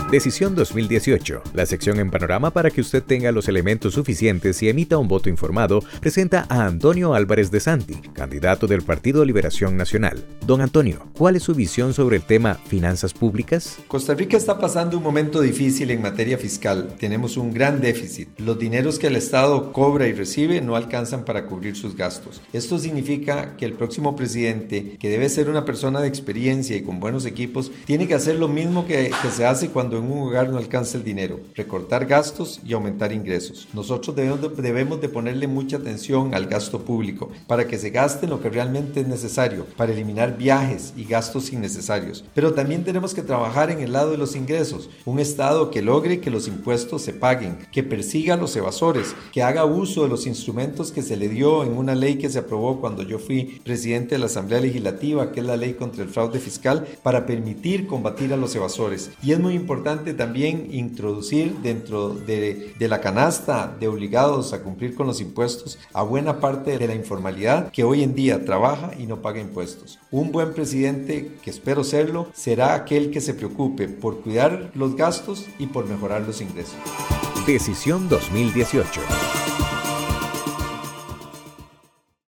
Decisión 2018, la sección en Panorama para que usted tenga los elementos suficientes y emita un voto informado, presenta a Antonio Álvarez de Santi, candidato del Partido Liberación Nacional. Don Antonio, ¿cuál es su visión sobre el tema finanzas públicas? Costa Rica está pasando un momento difícil en materia fiscal. Tenemos un gran déficit. Los dineros que el Estado cobra y recibe no alcanzan para cubrir sus gastos. Esto significa que el próximo presidente, que debe ser una persona de experiencia y con buenos equipos, tiene que hacer lo mismo que se hace cuando en un hogar no alcanza el dinero: recortar gastos y aumentar ingresos. Nosotros debemos de ponerle mucha atención al gasto público para que se gaste en lo que realmente es necesario, para eliminar viajes y gastos innecesarios. Pero también tenemos que trabajar en el lado de los ingresos, un Estado que logre que los impuestos se paguen, que persiga a los evasores, que haga uso de los instrumentos que se le dio en una ley que se aprobó cuando yo fui presidente de la Asamblea Legislativa, que es la ley contra el fraude fiscal, para permitir combatir a los evasores. Y es muy importante también introducir dentro de la canasta de obligados a cumplir con los impuestos a buena parte de la informalidad que hoy en día trabaja y no paga impuestos. Un buen presidente, que espero serlo, será aquel que se preocupe por cuidar los gastos y por mejorar los ingresos. Decisión 2018.